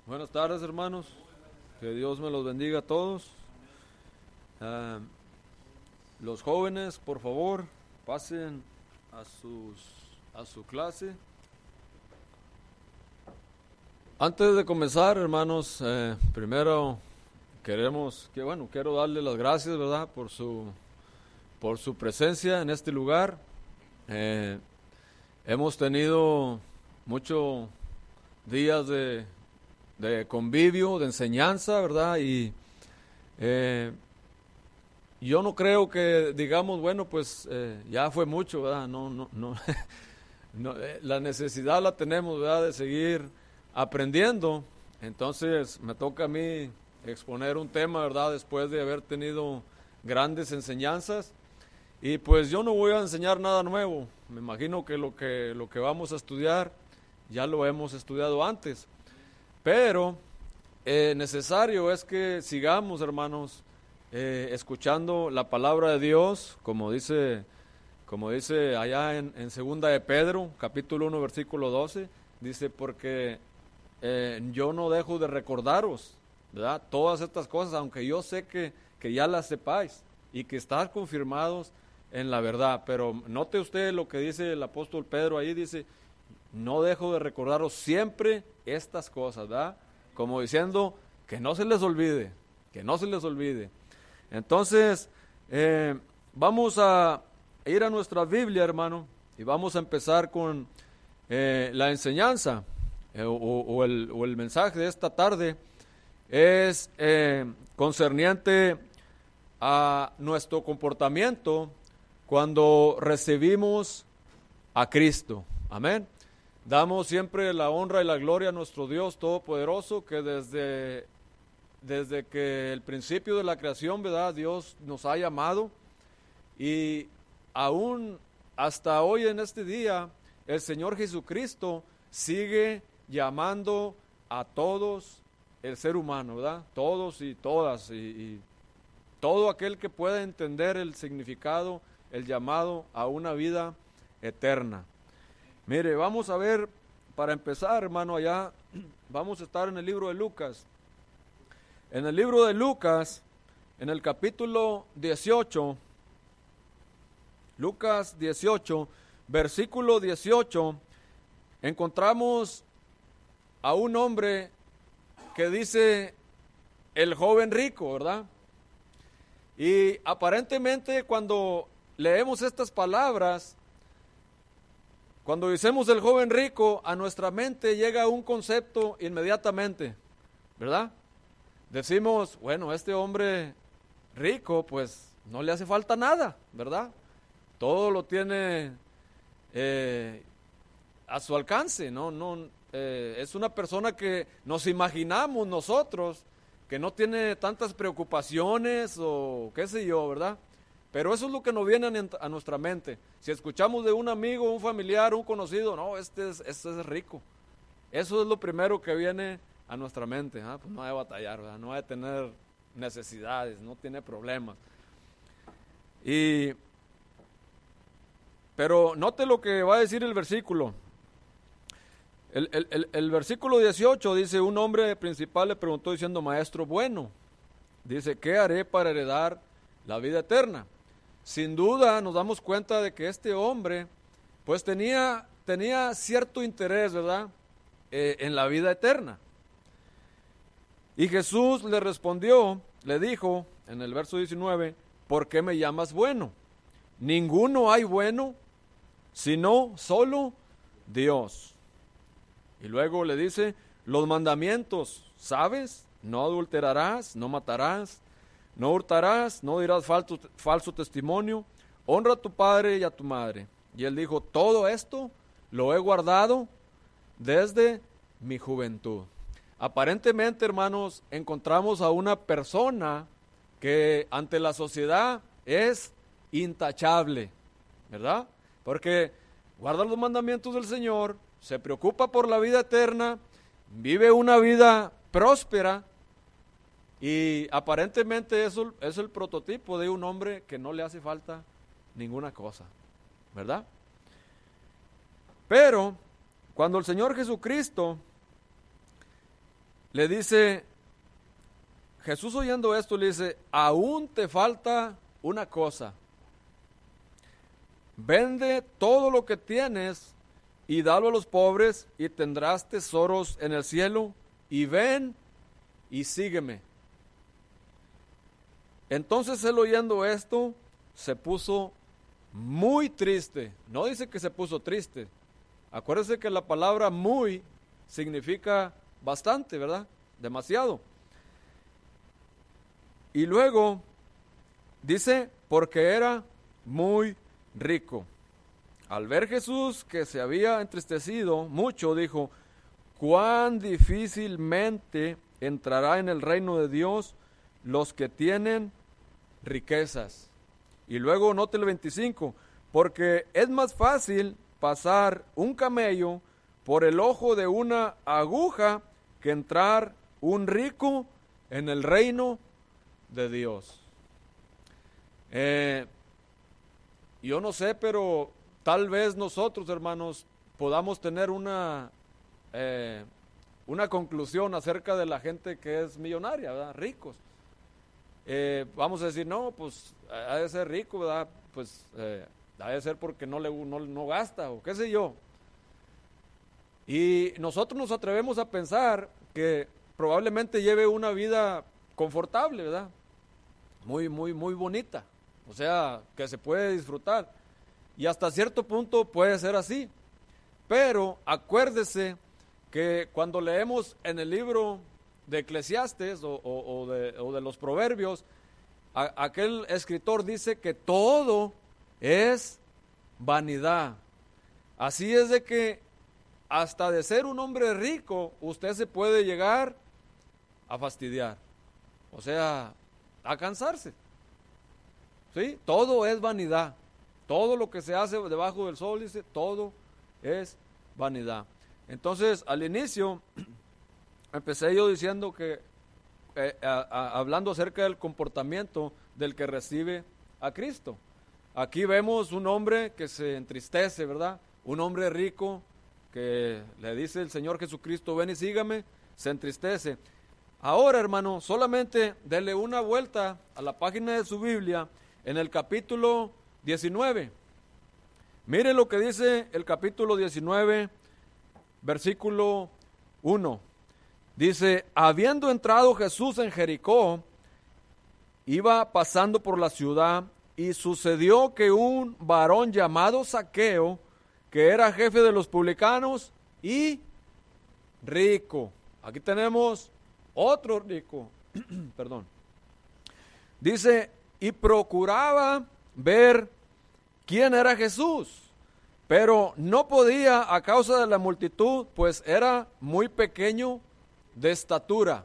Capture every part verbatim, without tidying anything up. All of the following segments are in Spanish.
Buenas tardes, hermanos. Que Dios me los bendiga a todos. Ah, los jóvenes, por favor, pasen a sus a su clase. Antes de comenzar, hermanos, eh, primero queremos que bueno, quiero darle las gracias, ¿verdad?, por su por su presencia en este lugar. Eh, hemos tenido muchos días de de convivio, de enseñanza, ¿verdad? Y eh, yo no creo que digamos, bueno, pues eh, ya fue mucho, ¿verdad? No, no, no, no eh, la necesidad la tenemos, ¿verdad?, de seguir aprendiendo. Entonces me toca a mí exponer un tema, ¿verdad?, después de haber tenido grandes enseñanzas. Y pues yo no voy a enseñar nada nuevo. Me imagino que lo que, lo que vamos a estudiar ya lo hemos estudiado antes. Pero eh, necesario es que sigamos, hermanos, eh, escuchando la palabra de Dios, como dice, como dice allá en, en Segunda de Pedro, capítulo uno, versículo doce, dice, porque eh, yo no dejo de recordaros, ¿verdad?, todas estas cosas, aunque yo sé que, que ya las sepáis y que están confirmados en la verdad. Pero note usted lo que dice el apóstol Pedro ahí, dice, no dejo de recordaros siempre estas cosas, ¿verdad? Como diciendo que no se les olvide, que no se les olvide. Entonces, eh, vamos a ir a nuestra Biblia, hermano, y vamos a empezar con eh, la enseñanza eh, o, o, el, o el mensaje de esta tarde. Es eh, concerniente a nuestro comportamiento cuando recibimos a Cristo. Amén. Damos siempre la honra y la gloria a nuestro Dios Todopoderoso, que desde, desde que el principio de la creación, ¿verdad?, Dios nos ha llamado, y aún hasta hoy en este día, el Señor Jesucristo sigue llamando a todos el ser humano, ¿verdad? Todos y todas, y, y todo aquel que pueda entender el significado, el llamado a una vida eterna. Mire, vamos a ver, para empezar, hermano, allá vamos a estar en el libro de Lucas. En el libro de Lucas, en el capítulo dieciocho, Lucas dieciocho, versículo dieciocho, encontramos a un hombre que dice el joven rico, ¿verdad? Y aparentemente cuando leemos estas palabras, cuando decimos el joven rico, a nuestra mente llega un concepto inmediatamente, ¿verdad? Decimos, bueno, este hombre rico, pues no le hace falta nada, ¿verdad? Todo lo tiene eh, a su alcance, ¿no? no eh, es una persona que nos imaginamos nosotros, que no tiene tantas preocupaciones o qué sé yo, ¿verdad? Pero eso es lo que nos viene a nuestra mente. Si escuchamos de un amigo, un familiar, un conocido, no, este es, este es rico. Eso es lo primero que viene a nuestra mente. ¿eh? Pues no hay que batallar, ¿verdad? No hay que tener necesidades, no tiene problemas. Y, pero note lo que va a decir el versículo. El, el, el, el versículo dieciocho dice, un hombre principal le preguntó diciendo, maestro bueno, dice, ¿qué haré para heredar la vida eterna? Sin duda nos damos cuenta de que este hombre pues tenía, tenía cierto interés, ¿verdad?, eh, en la vida eterna. Y Jesús le respondió, le dijo en el verso diecinueve, ¿por qué me llamas bueno? Ninguno hay bueno, sino solo Dios. Y luego le dice, los mandamientos, ¿sabes? No adulterarás, no matarás, no hurtarás, no dirás falso, falso testimonio, honra a tu padre y a tu madre. Y él dijo, todo esto lo he guardado desde mi juventud. Aparentemente, hermanos, encontramos a una persona que ante la sociedad es intachable, ¿verdad? Porque guarda los mandamientos del Señor, se preocupa por la vida eterna, vive una vida próspera, y aparentemente eso es el prototipo de un hombre que no le hace falta ninguna cosa, ¿verdad? Pero cuando el Señor Jesucristo le dice, Jesús oyendo esto le dice, aún te falta una cosa. Vende todo lo que tienes y dalo a los pobres y tendrás tesoros en el cielo, y ven y sígueme. Entonces él oyendo esto se puso muy triste. No dice que se puso triste. Acuérdense que la palabra muy significa bastante, ¿verdad? Demasiado. Y luego dice, porque era muy rico. Al ver Jesús que se había entristecido mucho, dijo, cuán difícilmente entrará en el reino de Dios los que tienen riquezas. Y luego note el veinticinco, porque es más fácil pasar un camello por el ojo de una aguja que entrar un rico en el reino de Dios. Eh, yo no sé, pero tal vez nosotros, hermanos, podamos tener una, eh, una conclusión acerca de la gente que es millonaria, ¿verdad? Ricos. Eh, vamos a decir, no, pues ha de ser rico, ¿verdad? Pues eh, ha de ser porque no, le, no, no gasta o qué sé yo. Y nosotros nos atrevemos a pensar que probablemente lleve una vida confortable, ¿verdad? Muy, muy, muy bonita. O sea, que se puede disfrutar. Y hasta cierto punto puede ser así. Pero acuérdese que cuando leemos en el libro de Eclesiastes o, o, o, de, o de los Proverbios, a, aquel escritor dice que todo es vanidad. Así es de que hasta de ser un hombre rico, usted se puede llegar a fastidiar. O sea, a cansarse. ¿Sí? Todo es vanidad. Todo lo que se hace debajo del sol, dice, todo es vanidad. Entonces, al inicio, empecé yo diciendo que, eh, a, a, hablando acerca del comportamiento del que recibe a Cristo. Aquí vemos un hombre que se entristece, ¿verdad? Un hombre rico que le dice el Señor Jesucristo, ven y sígame, se entristece. Ahora, hermano, solamente dele una vuelta a la página de su Biblia en el capítulo diecinueve. Mire lo que dice el capítulo diecinueve, versículo uno. Dice, habiendo entrado Jesús en Jericó, iba pasando por la ciudad, y sucedió que un varón llamado Zaqueo, que era jefe de los publicanos y rico. Aquí tenemos otro rico, perdón. Dice, y procuraba ver quién era Jesús, pero no podía a causa de la multitud, pues era muy pequeño de estatura.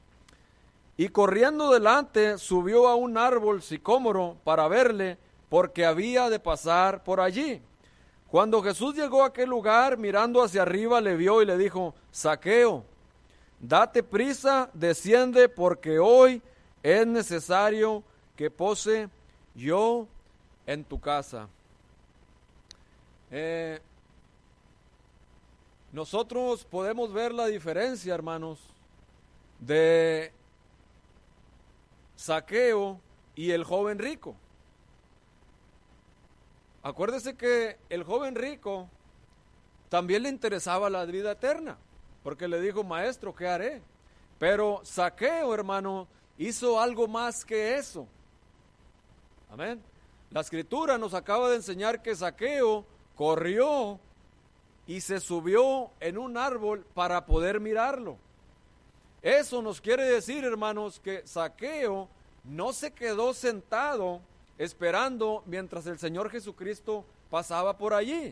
Y corriendo delante, subió a un árbol sicómoro para verle, porque había de pasar por allí. Cuando Jesús llegó a aquel lugar, mirando hacia arriba, le vio y le dijo, Zaqueo, date prisa, desciende, porque hoy es necesario que pose yo en tu casa. Eh, nosotros podemos ver la diferencia, hermanos, de Zaqueo y el joven rico. Acuérdese que el joven rico también le interesaba la vida eterna, porque le dijo, maestro, ¿qué haré? Pero Zaqueo, hermano, hizo algo más que eso. Amén. La escritura nos acaba de enseñar que Zaqueo corrió y se subió en un árbol para poder mirarlo. Eso nos quiere decir, hermanos, que Zaqueo no se quedó sentado esperando mientras el Señor Jesucristo pasaba por allí.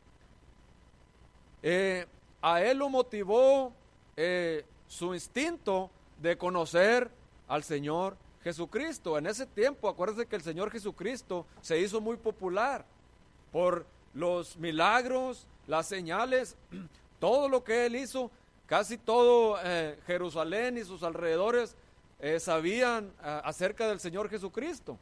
Eh, a él lo motivó eh, su instinto de conocer al Señor Jesucristo. En ese tiempo, acuérdense que el Señor Jesucristo se hizo muy popular por los milagros, las señales, todo lo que él hizo. Casi todo eh, Jerusalén y sus alrededores eh, sabían eh, acerca del Señor Jesucristo.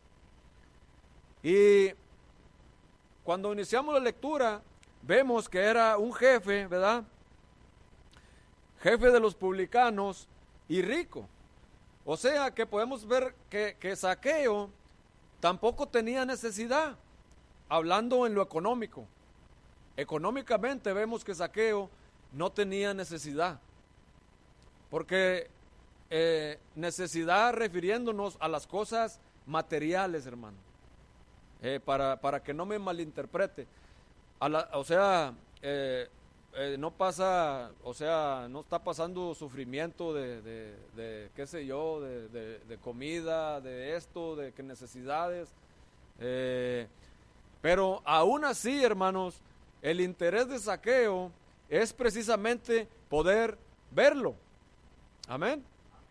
Y cuando iniciamos la lectura, vemos que era un jefe, ¿verdad? jefe de los publicanos y rico. O sea que podemos ver que, que Zaqueo tampoco tenía necesidad, hablando en lo económico. Económicamente vemos que Zaqueo no tenía necesidad, porque eh, necesidad refiriéndonos a las cosas materiales, hermano, eh, para, para que no me malinterprete. A la, o sea, eh, eh, no pasa, o sea, no está pasando sufrimiento de, de, de qué sé yo, de, de, de comida, de esto, de qué necesidades. Eh, pero aún así, hermanos, el interés de Zaqueo es precisamente poder verlo. Amén.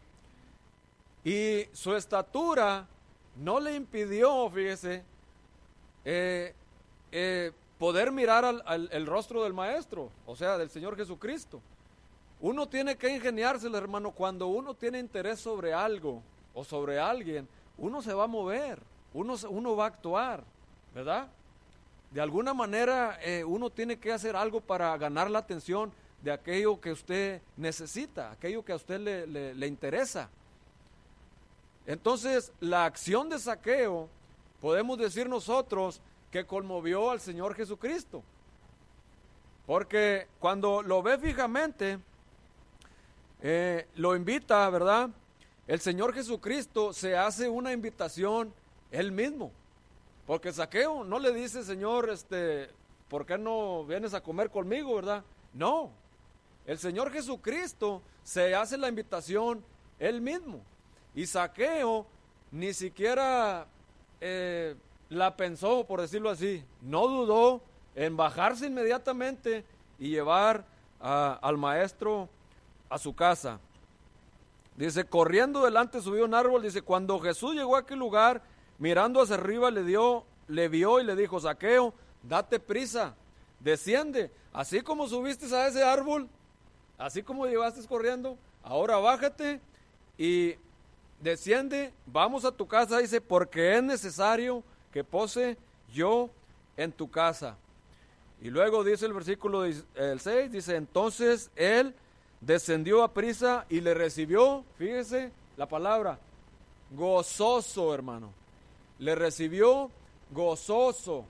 Y su estatura no le impidió, fíjese, eh, eh, poder mirar al, al el rostro del Maestro, o sea, del Señor Jesucristo. Uno tiene que ingeniárselo, hermano, cuando uno tiene interés sobre algo o sobre alguien, uno se va a mover, uno, uno va a actuar, ¿verdad? De alguna manera eh, uno tiene que hacer algo para ganar la atención de aquello que usted necesita, aquello que a usted le, le, le interesa. Entonces, la acción de Zaqueo, podemos decir nosotros, que conmovió al Señor Jesucristo. Porque cuando lo ve fijamente, eh, lo invita, ¿verdad? El Señor Jesucristo se hace una invitación él mismo. Porque Zaqueo no le dice, Señor, este, ¿por qué no vienes a comer conmigo, verdad? No, el Señor Jesucristo se hace la invitación él mismo. Y Zaqueo ni siquiera eh, la pensó, por decirlo así, no dudó en bajarse inmediatamente y llevar a, al Maestro a su casa. Dice, corriendo delante subió un árbol, dice, cuando Jesús llegó a aquel lugar, mirando hacia arriba le dio, le vio y le dijo, Zaqueo, date prisa, desciende, así como subiste a ese árbol, así como llevaste corriendo, ahora bájate y desciende, vamos a tu casa, dice, porque es necesario que pose yo en tu casa. Y luego dice el versículo el seis, dice, entonces él descendió a prisa y le recibió, fíjese la palabra, gozoso, hermano, le recibió gozoso.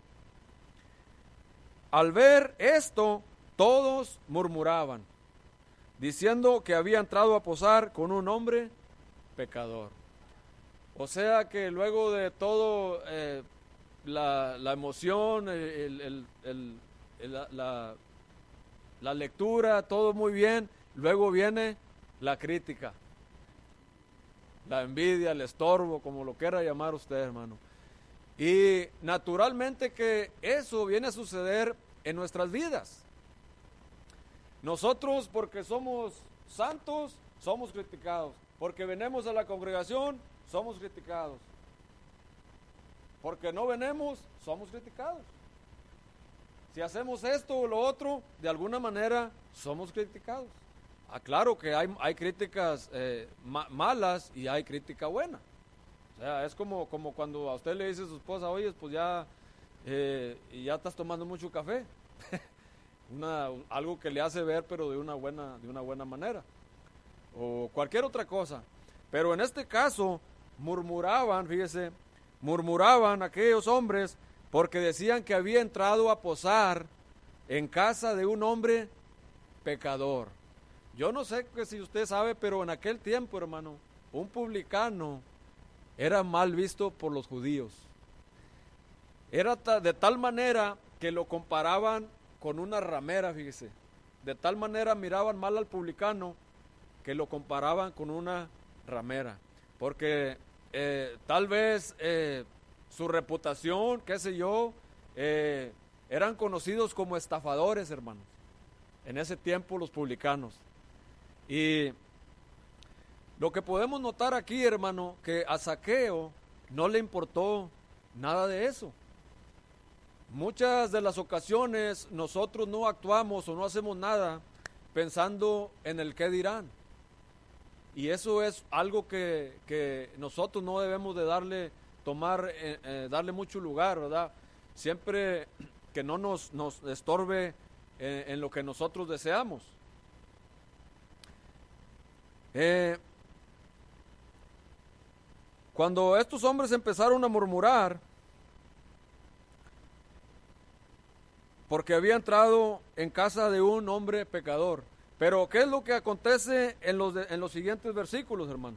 Al ver esto, todos murmuraban, diciendo que había entrado a posar con un hombre pecador. O sea que luego de todo, eh, la, la emoción, el, el, el, el, la, la, la lectura, todo muy bien, luego viene la crítica, la envidia, el estorbo, como lo quiera llamar usted, hermano. Y naturalmente que eso viene a suceder en nuestras vidas. Nosotros, porque somos santos, somos criticados. Porque venimos a la congregación, somos criticados. Porque no venimos, somos criticados. Si hacemos esto o lo otro, de alguna manera somos criticados. Ah, claro que hay, hay críticas eh, ma- malas y hay crítica buena. O sea, es como, como cuando a usted le dice a su esposa, oye, pues ya, eh, y ya estás tomando mucho café. una, algo que le hace ver, pero de una buena, de una buena manera. O cualquier otra cosa. Pero en este caso, murmuraban, fíjese, murmuraban aquellos hombres porque decían que había entrado a posar en casa de un hombre pecador. Yo no sé que si usted sabe, pero en aquel tiempo, hermano, un publicano era mal visto por los judíos. Era ta- de tal manera que lo comparaban con una ramera, fíjese. De tal manera miraban mal al publicano que lo comparaban con una ramera. Porque eh, tal vez eh, su reputación, qué sé yo, eh, eran conocidos como estafadores, hermanos. En ese tiempo los publicanos. Y lo que podemos notar aquí, hermano, que a Zaqueo no le importó nada de eso. Muchas de las ocasiones nosotros no actuamos o no hacemos nada pensando en el qué dirán. Y eso es algo que, que nosotros no debemos de darle, tomar, eh, eh, darle mucho lugar, ¿verdad? Siempre que no nos, nos estorbe eh, en lo que nosotros deseamos. Eh, cuando estos hombres empezaron a murmurar, porque había entrado en casa de un hombre pecador. Pero ¿qué es lo que acontece en los, de, en los siguientes versículos, hermano?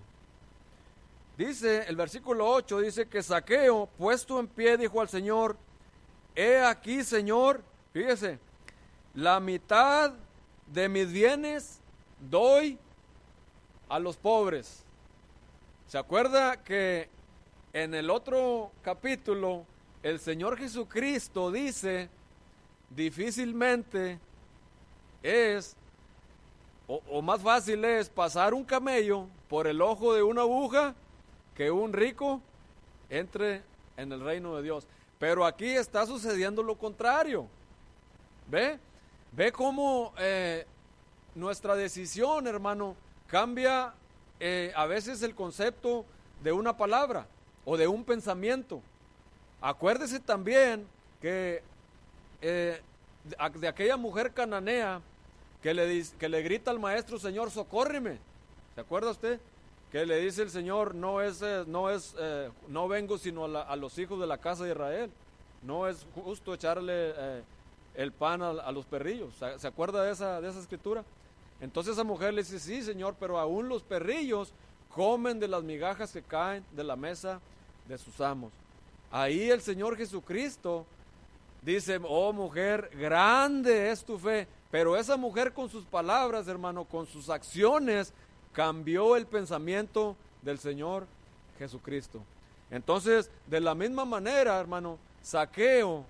Dice, el versículo ocho, dice que Zaqueo, puesto en pie, dijo al Señor, he aquí, Señor, fíjese, la mitad de mis bienes doy a los pobres. ¿Se acuerda que en el otro capítulo el Señor Jesucristo dice, difícilmente es, o, o más fácil es pasar un camello por el ojo de una aguja que un rico entre en el reino de Dios? Pero aquí está sucediendo lo contrario. ¿Ve? ¿Ve cómo eh, nuestra decisión, hermano, cambia eh, a veces el concepto de una palabra o de un pensamiento? Acuérdese también que eh, de, de aquella mujer cananea que le, que le grita al maestro, Señor, socórreme. ¿Se acuerda usted? Que le dice el Señor, no es, eh, no es, eh, no vengo sino a, la, a los hijos de la casa de Israel. No es justo echarle eh, el pan a, a los perrillos. ¿Se, ¿Se acuerda de esa, de esa escritura? Entonces esa mujer le dice, sí, Señor, pero aún los perrillos comen de las migajas que caen de la mesa de sus amos. Ahí el Señor Jesucristo dice, oh mujer, grande es tu fe. Pero esa mujer con sus palabras, hermano, con sus acciones, cambió el pensamiento del Señor Jesucristo. Entonces, de la misma manera, hermano, Zaqueo,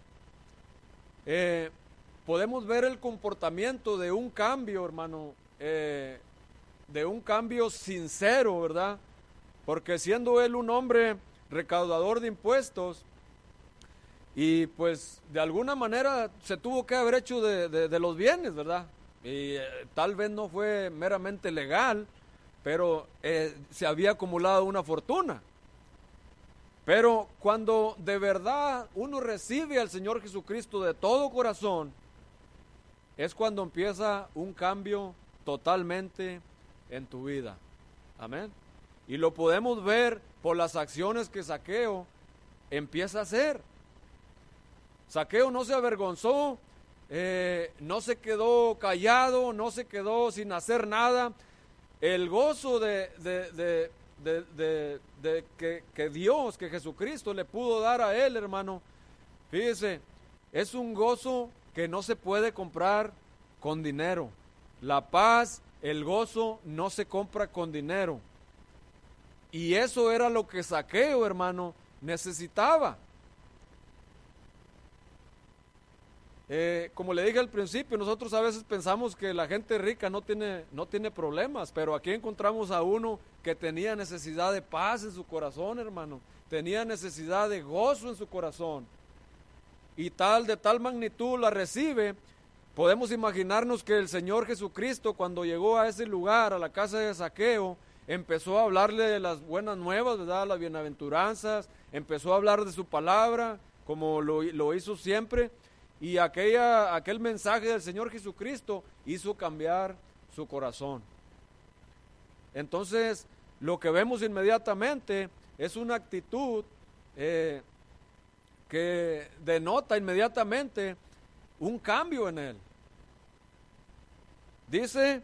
eh, podemos ver el comportamiento de un cambio, hermano, eh, de un cambio sincero, ¿verdad? Porque siendo él un hombre recaudador de impuestos, y pues de alguna manera se tuvo que haber hecho de, de, de los bienes, ¿verdad? Y eh, tal vez no fue meramente legal, pero eh, se había acumulado una fortuna. Pero cuando de verdad uno recibe al Señor Jesucristo de todo corazón, es cuando empieza un cambio totalmente en tu vida. Amén. Y lo podemos ver por las acciones que Zaqueo empieza a hacer. Zaqueo no se avergonzó, eh, no se quedó callado, no se quedó sin hacer nada. El gozo de, de, de, de, de, de que, que Dios, que Jesucristo le pudo dar a él, hermano, fíjese, es un gozo que no se puede comprar con dinero. La paz, el gozo no se compra con dinero. Y eso era lo que Zaqueo, hermano, necesitaba. Eh, como le dije al principio, nosotros a veces pensamos que la gente rica no tiene, no tiene problemas, pero aquí encontramos a uno que tenía necesidad de paz en su corazón, hermano, tenía necesidad de gozo en su corazón, y tal, de tal magnitud la recibe. Podemos imaginarnos que el Señor Jesucristo, cuando llegó a ese lugar, a la casa de Zaqueo, empezó a hablarle de las buenas nuevas, ¿verdad? Las bienaventuranzas, empezó a hablar de su palabra, como lo, lo hizo siempre. Y aquella, aquel mensaje del Señor Jesucristo hizo cambiar su corazón. Entonces, lo que vemos inmediatamente es una actitud eh, que denota inmediatamente un cambio en él. Dice,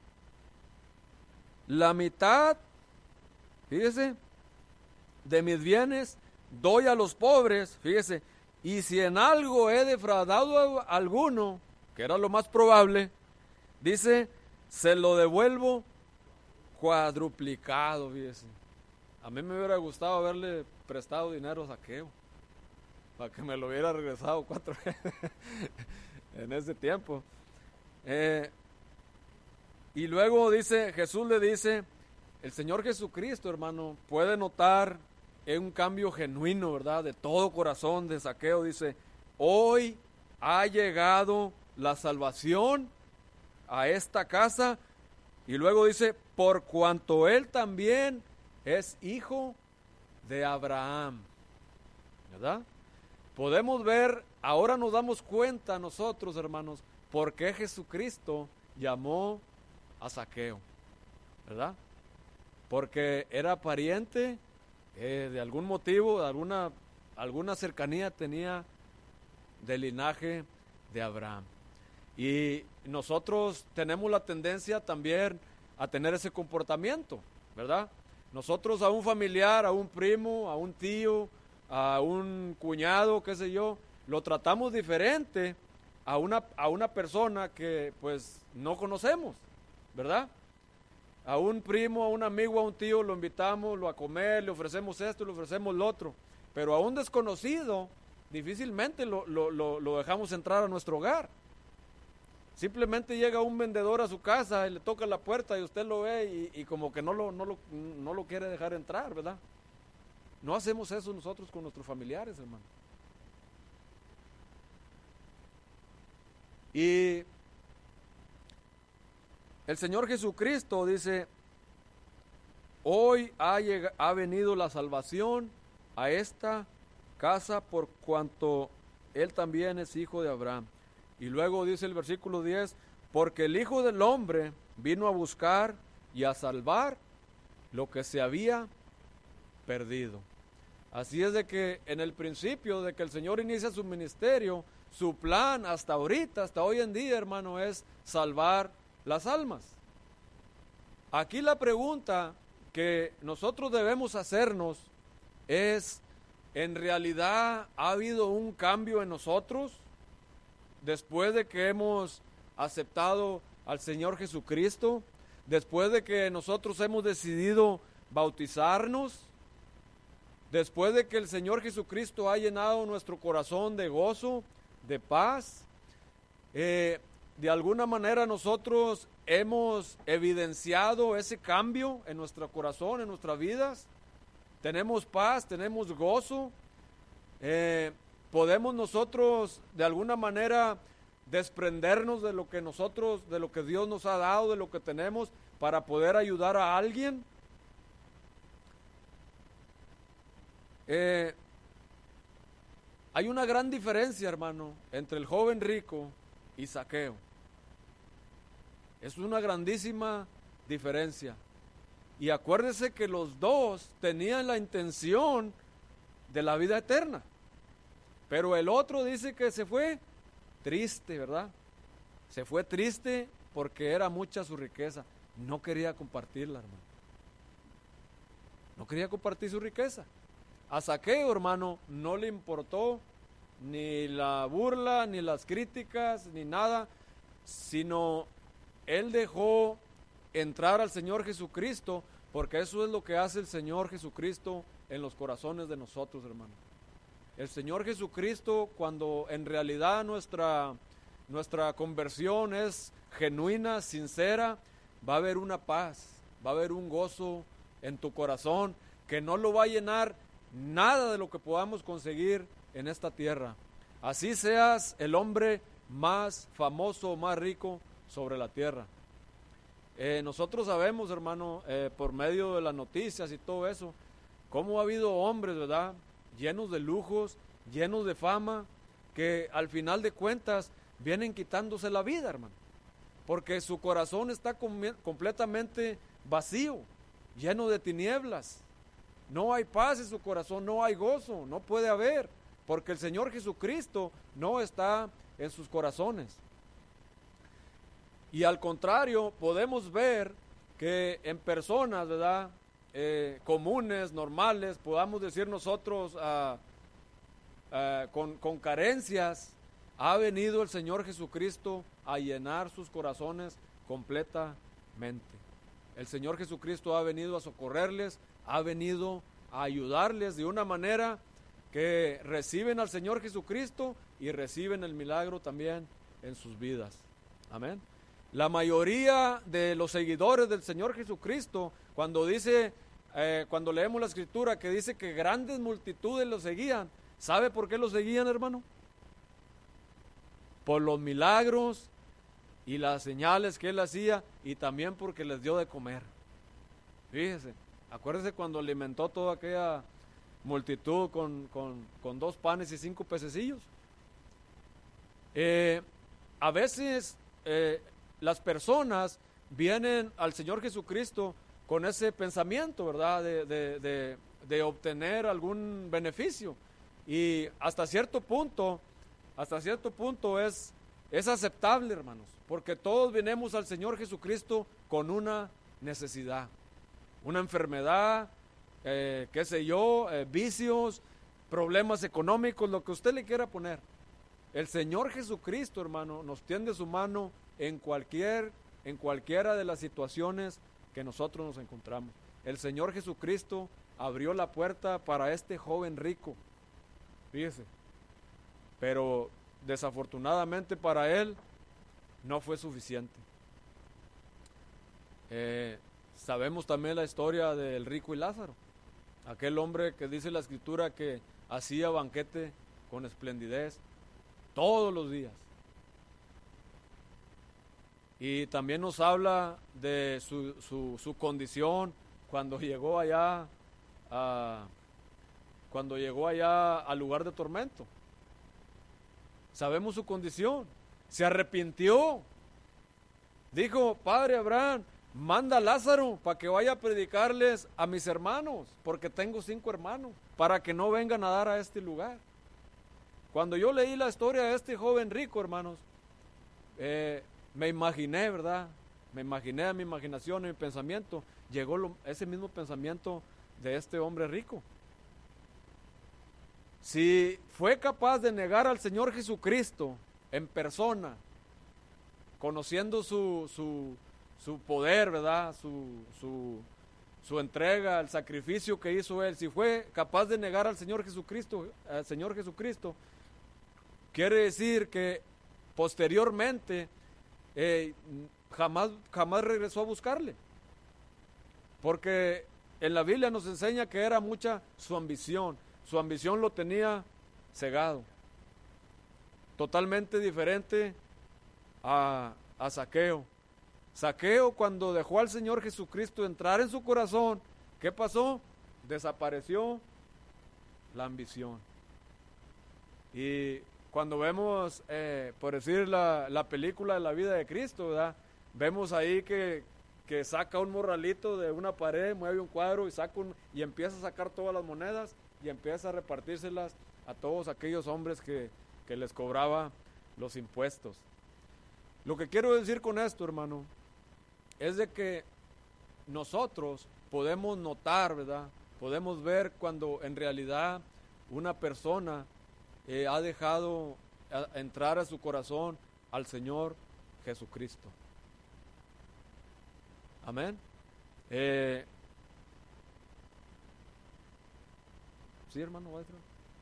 la mitad, fíjese, de mis bienes doy a los pobres, fíjese, y si en algo he defraudado a alguno, que era lo más probable, dice, se lo devuelvo cuadruplicado, fíjese. A mí me hubiera gustado haberle prestado dinero a Zaqueo, para que me lo hubiera regresado cuatro veces en ese tiempo. Eh, y luego dice, Jesús le dice, el Señor Jesucristo, hermano, puede notar es un cambio genuino, ¿verdad? De todo corazón de Zaqueo. Dice, hoy ha llegado la salvación a esta casa. Y luego dice, por cuanto él también es hijo de Abraham, ¿verdad? Podemos ver, ahora nos damos cuenta nosotros, hermanos, por qué Jesucristo llamó a Zaqueo, ¿verdad? porque era pariente, eh, de algún motivo, de alguna, alguna cercanía tenía del linaje de Abraham. Y nosotros tenemos la tendencia también a tener ese comportamiento, ¿verdad? Nosotros a un familiar, a un primo, a un tío, a un cuñado, qué sé yo, lo tratamos diferente a una, a una persona que pues no conocemos, ¿verdad? A un primo, a un amigo, a un tío lo invitamos lo a comer, le ofrecemos esto, le ofrecemos lo otro, pero a un desconocido difícilmente lo, lo, lo, lo dejamos entrar a nuestro hogar. Simplemente llega un vendedor a su casa y le toca la puerta y usted lo ve y, y como que no lo, no, lo, no lo quiere dejar entrar, ¿verdad? No hacemos eso nosotros con nuestros familiares, hermano. Y el Señor Jesucristo dice, hoy ha, lleg- ha venido la salvación a esta casa por cuanto Él también es hijo de Abraham. Y luego dice el versículo diez, porque el Hijo del Hombre vino a buscar y a salvar lo que se había perdido. Así es de que en el principio de que el Señor inicia su ministerio, su plan hasta ahorita, hasta hoy en día, hermano, es salvar las almas. Aquí la pregunta que nosotros debemos hacernos es, ¿en realidad ha habido un cambio en nosotros después de que hemos aceptado al Señor Jesucristo? Después de que nosotros hemos decidido bautizarnos, después de que el Señor Jesucristo ha llenado nuestro corazón de gozo, de paz, eh, de alguna manera nosotros hemos evidenciado ese cambio en nuestro corazón, en nuestras vidas. Tenemos paz, tenemos gozo, eh, podemos nosotros de alguna manera desprendernos de lo que nosotros, de lo que Dios nos ha dado, de lo que tenemos para poder ayudar a alguien. Eh, hay una gran diferencia, hermano, entre el joven rico y Zaqueo. Es una grandísima diferencia. Y acuérdese que los dos tenían la intención de la vida eterna. Pero el otro dice que se fue triste, ¿verdad? Se fue triste porque era mucha su riqueza. No quería compartirla, hermano. No quería compartir su riqueza. A Zaqueo, hermano, no le importó ni la burla, ni las críticas, ni nada, sino él dejó entrar al Señor Jesucristo, porque eso es lo que hace el Señor Jesucristo en los corazones de nosotros, hermano. El Señor Jesucristo, cuando en realidad nuestra, nuestra conversión es genuina, sincera, va a haber una paz, va a haber un gozo en tu corazón que no lo va a llenar nada de lo que podamos conseguir en esta tierra. Así seas el hombre más famoso o más rico sobre la tierra. Eh, nosotros sabemos, hermano, eh, por medio de las noticias y todo eso, cómo ha habido hombres, ¿verdad?, llenos de lujos, llenos de fama, que al final de cuentas vienen quitándose la vida, hermano, porque su corazón está com- completamente vacío, lleno de tinieblas. No hay paz en su corazón, no hay gozo, no puede haber, porque el Señor Jesucristo no está en sus corazones. Y al contrario, podemos ver que en personas, ¿verdad?, eh, comunes, normales, podamos decir nosotros uh, uh, con, con carencias, ha venido el Señor Jesucristo a llenar sus corazones completamente. El Señor Jesucristo ha venido a socorrerles, ha venido a ayudarles de una manera que reciben al Señor Jesucristo y reciben el milagro también en sus vidas. Amén. La mayoría de los seguidores del Señor Jesucristo, cuando dice, eh, cuando leemos la Escritura que dice que grandes multitudes lo seguían, ¿sabe por qué lo seguían, hermano? Por los milagros y las señales que él hacía, y también porque les dio de comer. Fíjese, acuérdese cuando alimentó toda aquella multitud con, con, con dos panes y cinco pececillos. Eh, a veces eh, las personas vienen al Señor Jesucristo con ese pensamiento, ¿verdad? De, de, de, de obtener algún beneficio. Y hasta cierto punto, hasta cierto punto es, es aceptable, hermanos, porque todos venimos al Señor Jesucristo con una necesidad, una enfermedad, eh, qué sé yo, eh, vicios, problemas económicos, lo que usted le quiera poner. El Señor Jesucristo, hermano, nos tiende su mano en cualquier, en cualquiera de las situaciones que nosotros nos encontramos. El Señor Jesucristo abrió la puerta para este joven rico, fíjese, pero desafortunadamente para él no fue suficiente. Eh, sabemos también la historia del rico y Lázaro, aquel hombre que dice la Escritura que hacía banquete con esplendidez todos los días. Y también nos habla de su, su, su condición cuando llegó allá a, cuando llegó allá al lugar de tormento. Sabemos su condición. Se arrepintió. Dijo: Padre Abraham, manda a Lázaro para que vaya a predicarles a mis hermanos, porque tengo cinco hermanos, para que no vengan a dar a este lugar. Cuando yo leí la historia de este joven rico, hermanos, eh, me imaginé, ¿verdad? Me imaginé a mi imaginación, a mi pensamiento, llegó lo, ese mismo pensamiento de este hombre rico. Si fue capaz de negar al Señor Jesucristo en persona, conociendo su, su, su poder, ¿verdad? Su, su, su entrega, el sacrificio que hizo Él, si fue capaz de negar al Señor Jesucristo, al Señor Jesucristo, quiere decir que posteriormente eh, jamás, jamás regresó a buscarle. Porque en la Biblia nos enseña que era mucha su ambición. Su ambición lo tenía cegado. Totalmente diferente a, a Zaqueo. Zaqueo, cuando dejó al Señor Jesucristo entrar en su corazón, ¿qué pasó? Desapareció la ambición. Y cuando vemos, eh, por decir, la, la película de la vida de Cristo, ¿verdad? Vemos ahí que, que saca un morralito de una pared, mueve un cuadro y, saca un, y empieza a sacar todas las monedas y empieza a repartírselas a todos aquellos hombres que, que les cobraba los impuestos. Lo que quiero decir con esto, hermano, es de que nosotros podemos notar, ¿verdad? Podemos ver cuando en realidad una persona eh, ha dejado a, entrar a su corazón al Señor Jesucristo. Amén. Eh, sí, hermano, maestro.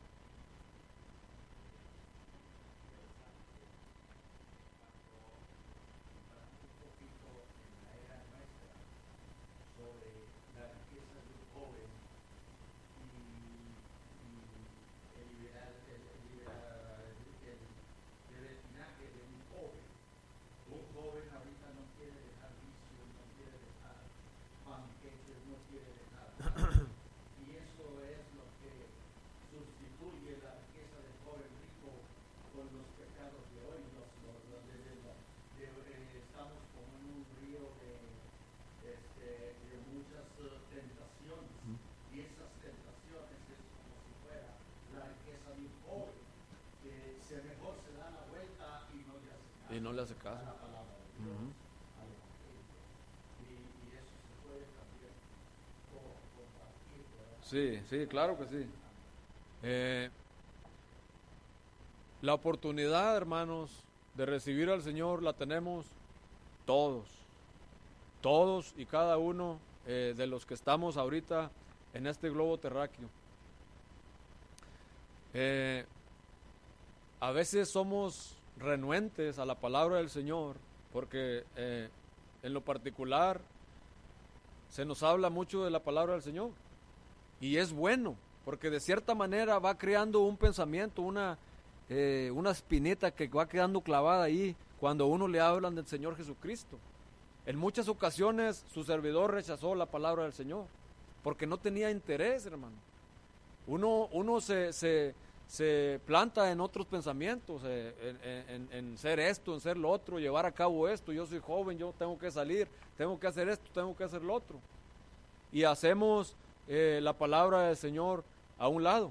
Y no le hace caso. Uh-huh. Sí, sí, claro que sí. Eh, la oportunidad, hermanos, de recibir al Señor la tenemos todos. Todos y cada uno eh, de los que estamos ahorita en este globo terráqueo. Eh, a veces somos renuentes a la palabra del Señor, porque eh, en lo particular se nos habla mucho de la palabra del Señor, y es bueno, porque de cierta manera va creando un pensamiento, una, eh, una espinita que va quedando clavada ahí cuando a uno le hablan del Señor Jesucristo. En muchas ocasiones su servidor rechazó la palabra del Señor, porque no tenía interés, hermano. Uno, uno se... se se planta en otros pensamientos, eh, en, en, en ser esto, en ser lo otro, llevar a cabo esto. Yo soy joven, yo tengo que salir, tengo que hacer esto, tengo que hacer lo otro. y hacemos eh, la palabra del Señor a un lado.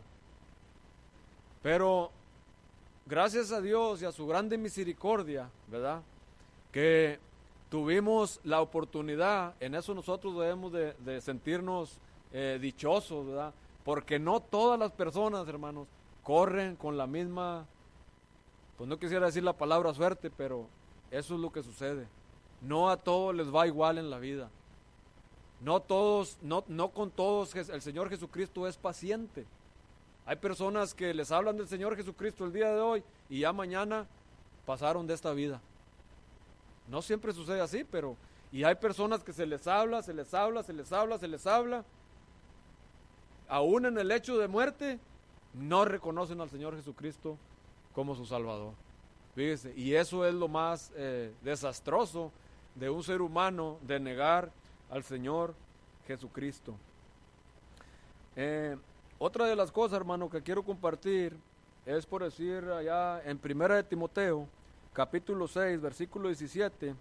Pero gracias a Dios y a su grande misericordia, ¿verdad?, que tuvimos la oportunidad, en eso nosotros debemos de, de sentirnos eh, dichosos, ¿verdad?, porque no todas las personas, hermanos, corren con la misma, pues no quisiera decir la palabra suerte, pero eso es lo que sucede. No a todos les va igual en la vida. No todos, no, no con todos el Señor Jesucristo es paciente. Hay personas que les hablan del Señor Jesucristo el día de hoy y ya mañana pasaron de esta vida. No siempre sucede así, pero y hay personas que se les habla, se les habla, se les habla, se les habla. Aún en el hecho de muerte, no reconocen al Señor Jesucristo como su Salvador. Fíjese, y eso es lo más eh, desastroso de un ser humano, de negar al Señor Jesucristo. Eh, otra de las cosas, hermano, que quiero compartir es por decir allá en Primera de Timoteo, capítulo seis, versículo diecisiete,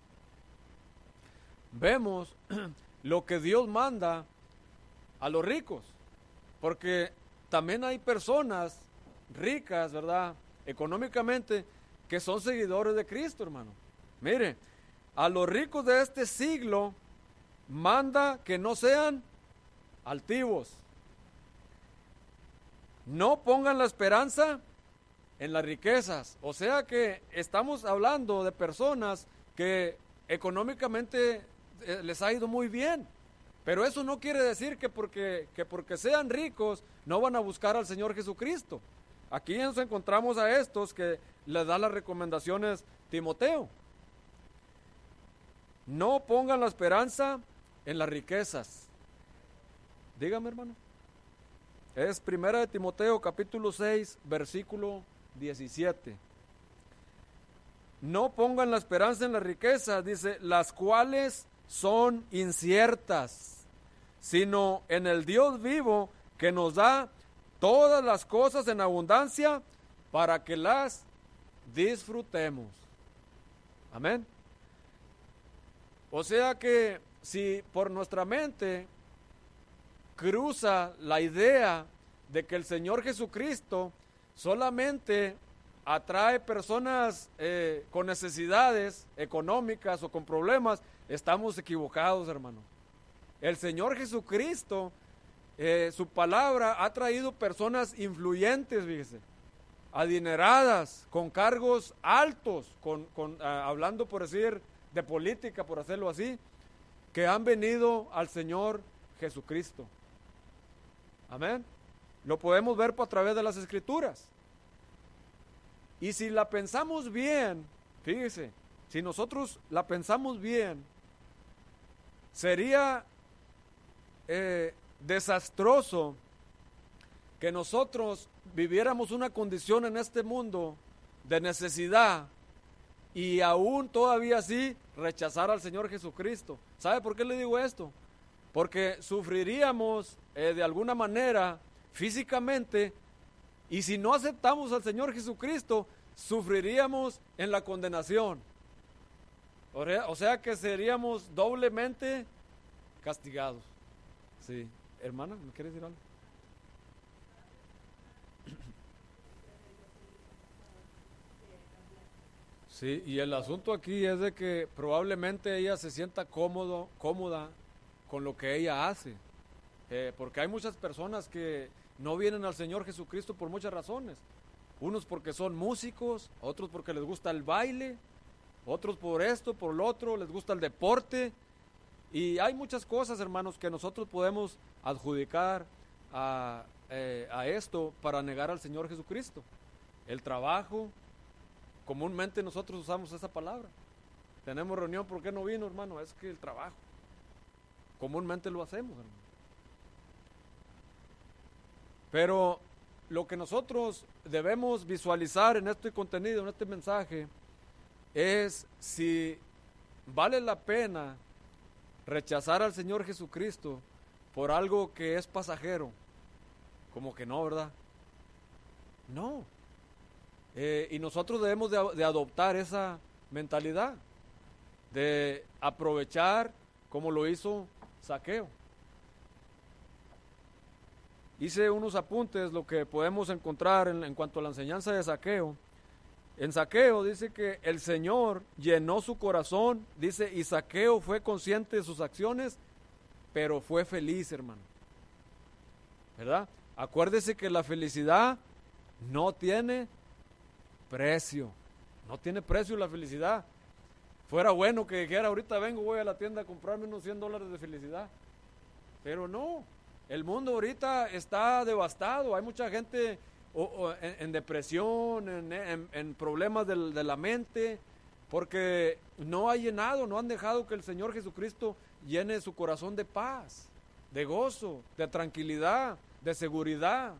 vemos lo que Dios manda a los ricos, porque también hay personas ricas, ¿verdad?, económicamente, que son seguidores de Cristo, hermano. Mire, a los ricos de este siglo manda que no sean altivos, no pongan la esperanza en las riquezas. O sea que estamos hablando de personas que económicamente eh, les ha ido muy bien, pero eso no quiere decir que porque, que porque sean ricos no van a buscar al Señor Jesucristo. Aquí nos encontramos a estos que les da las recomendaciones Timoteo. No pongan la esperanza en las riquezas. Dígame, hermano. Es Primera de Timoteo, capítulo seis, versículo diecisiete. No pongan la esperanza en las riquezas, dice, las cuales son inciertas, sino en el Dios vivo que nos da todas las cosas en abundancia para que las disfrutemos. Amén. O sea que si por nuestra mente cruza la idea de que el Señor Jesucristo solamente atrae personas eh, con necesidades económicas o con problemas, estamos equivocados, hermano. El Señor Jesucristo, eh, su palabra ha traído personas influyentes, fíjese, adineradas, con cargos altos, con, con, uh, hablando por decir de política, por hacerlo así, que han venido al Señor Jesucristo. Amén. Lo podemos ver a través de las Escrituras. Y si la pensamos bien, fíjese, si nosotros la pensamos bien, sería eh, desastroso que nosotros viviéramos una condición en este mundo de necesidad y aún todavía así rechazar al Señor Jesucristo. ¿Sabe por qué le digo esto? Porque sufriríamos eh, de alguna manera físicamente, y si no aceptamos al Señor Jesucristo, sufriríamos en la condenación. O sea que seríamos doblemente castigados. Sí, hermana, ¿me quieres decir algo? Sí, y el asunto aquí es de que probablemente ella se sienta cómodo, cómoda con lo que ella hace, eh, porque hay muchas personas que no vienen al Señor Jesucristo por muchas razones. Unos porque son músicos, otros porque les gusta el baile, otros por esto, por lo otro, les gusta el deporte. Y hay muchas cosas, hermanos, que nosotros podemos adjudicar a, eh, a esto para negar al Señor Jesucristo. El trabajo, comúnmente nosotros usamos esa palabra. Tenemos reunión, ¿por qué no vino, hermano? Es que el trabajo. Comúnmente lo hacemos, hermano. Pero lo que nosotros debemos visualizar en este contenido, en este mensaje, es si vale la pena rechazar al Señor Jesucristo por algo que es pasajero. Como que no, ¿verdad? No. Eh, y nosotros debemos de, de adoptar esa mentalidad, de aprovechar como lo hizo Zaqueo. hice unos apuntes, lo que podemos encontrar en, en cuanto a la enseñanza de Zaqueo. En Zaqueo dice que el Señor llenó su corazón, dice, y Zaqueo fue consciente de sus acciones, pero fue feliz, hermano. ¿Verdad? Acuérdese que la felicidad no tiene precio, no tiene precio la felicidad. Fuera bueno que dijera, ahorita vengo, voy a la tienda a comprarme unos cien dólares de felicidad, pero no, el mundo ahorita está devastado, hay mucha gente o, o, en, en depresión, en, en, en problemas de, de la mente, porque no ha llenado, no han dejado que el Señor Jesucristo llene su corazón de paz, de gozo, de tranquilidad, de seguridad.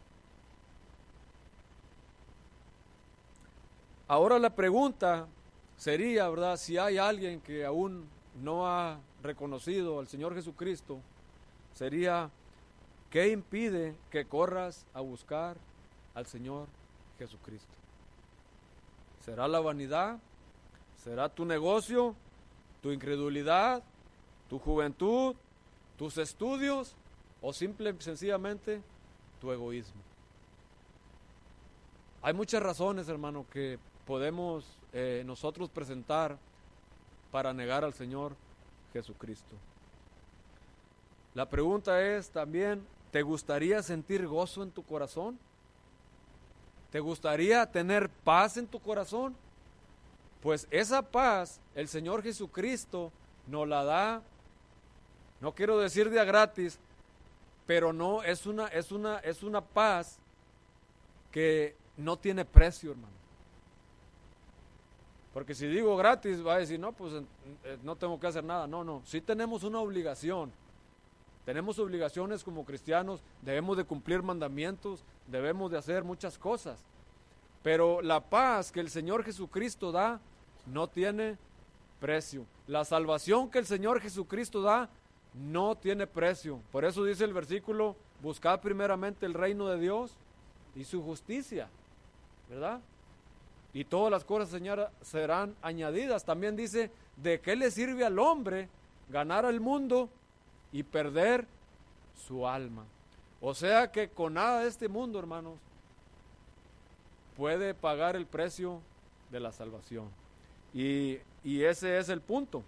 Ahora la pregunta sería, ¿verdad?, si hay alguien que aún no ha reconocido al Señor Jesucristo, sería, ¿qué impide que corras a buscar al Señor Jesucristo? ¿Será la vanidad? ¿Será tu negocio? ¿Tu incredulidad? ¿Tu juventud? ¿Tus estudios? ¿O simple y sencillamente tu egoísmo? Hay muchas razones, hermano, que podemos eh, nosotros presentar para negar al Señor Jesucristo. La pregunta es también, ¿te gustaría sentir gozo en tu corazón? ¿Te gustaría tener paz en tu corazón? Pues esa paz el Señor Jesucristo nos la da, no quiero decir de a gratis, pero no, es una, es una, es una paz que no tiene precio, hermano. Porque si digo gratis, va a decir, no, pues eh, no tengo que hacer nada. No, no, sí tenemos una obligación. Tenemos obligaciones como cristianos, debemos de cumplir mandamientos, debemos de hacer muchas cosas. Pero la paz que el Señor Jesucristo da no tiene precio. La salvación que el Señor Jesucristo da no tiene precio. Por eso dice el versículo, buscad primeramente el reino de Dios y su justicia, ¿verdad? Y todas las cosas, Señor, serán añadidas. También dice, ¿de qué le sirve al hombre ganar al mundo y perder su alma? O sea que con nada de este mundo, hermanos, puede pagar el precio de la salvación. Y, y ese es el punto.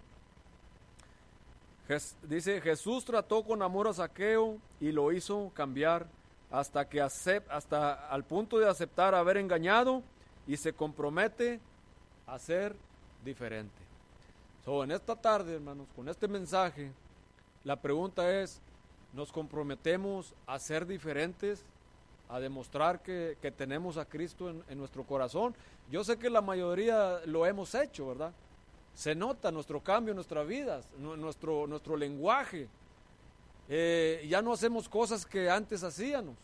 Jes, dice, Jesús trató con amor a Zaqueo y lo hizo cambiar hasta que acept, hasta al punto de aceptar haber engañado y se compromete a ser diferente. So, en esta tarde, hermanos, con este mensaje, la pregunta es, ¿nos comprometemos a ser diferentes? A demostrar que, que tenemos a Cristo en, en nuestro corazón. Yo sé que la mayoría lo hemos hecho, ¿verdad? Se nota nuestro cambio en nuestras vidas, nuestro, nuestro lenguaje. Eh, ya no hacemos cosas que antes hacíamos.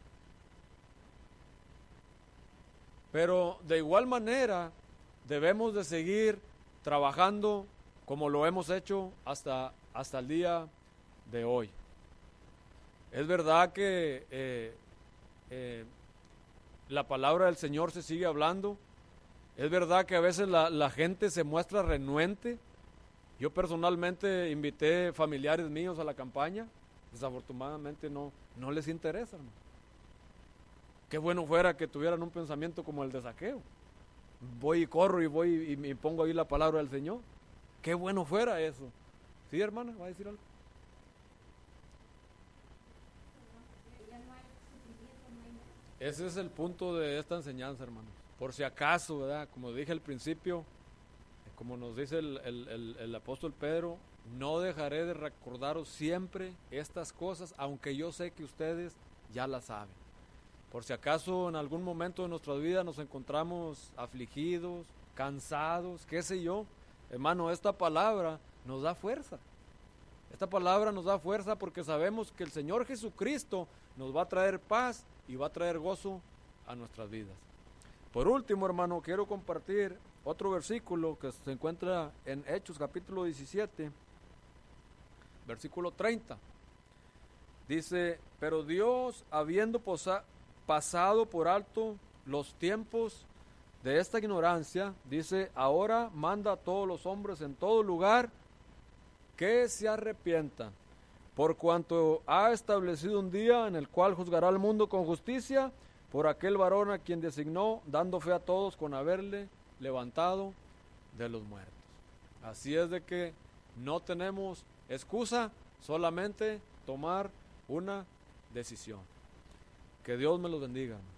Pero de igual manera debemos de seguir trabajando como lo hemos hecho hasta, hasta el día de hoy. Es verdad que eh, eh, la palabra del Señor se sigue hablando. Es verdad que a veces la, la gente se muestra renuente. Yo personalmente invité familiares míos a la campaña. Desafortunadamente no, no les interesa, hermano. Qué bueno fuera que tuvieran un pensamiento como el de Zaqueo. Voy y corro y voy y me pongo ahí la palabra del Señor. Qué bueno fuera eso. ¿Sí, hermana? ¿Va a decir algo? Ese es el punto de esta enseñanza, hermanos. Por si acaso, ¿verdad? Como dije al principio, como nos dice el, el, el, el apóstol Pedro, no dejaré de recordaros siempre estas cosas, aunque yo sé que ustedes ya las saben. Por si acaso en algún momento de nuestra vida nos encontramos afligidos, cansados, qué sé yo, hermano, esta palabra nos da fuerza. Esta palabra nos da fuerza porque sabemos que el Señor Jesucristo nos va a traer paz y va a traer gozo a nuestras vidas. Por último, hermano, quiero compartir otro versículo que se encuentra en Hechos capítulo diecisiete, versículo treinta. Dice, pero Dios, habiendo posa, pasado por alto los tiempos de esta ignorancia, dice, ahora manda a todos los hombres en todo lugar que se arrepientan por cuanto ha establecido un día en el cual juzgará al mundo con justicia, por aquel varón a quien designó, dando fe a todos con haberle levantado de los muertos. Así es de que no tenemos excusa, solamente tomar una decisión. Que Dios me los bendiga.